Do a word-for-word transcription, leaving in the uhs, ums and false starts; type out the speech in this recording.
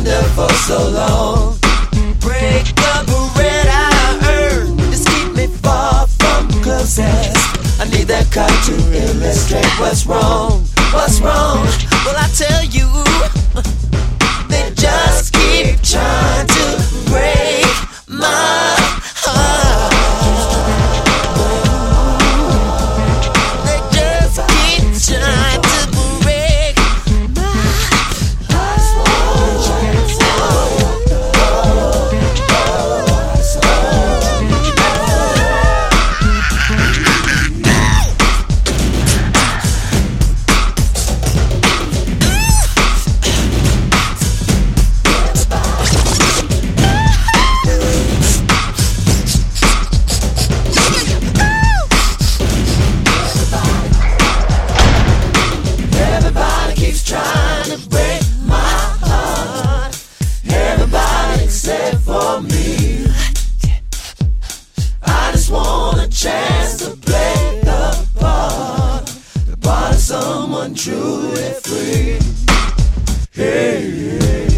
under for so long. Break the bread I earned, just keep me far from closest. I need that cut to illustrate what's wrong. What's wrong? Well, I tell you, they just keep trying to break my heart. They just keep trying to break my chance to play the part, the part of someone truly free. Hey, hey.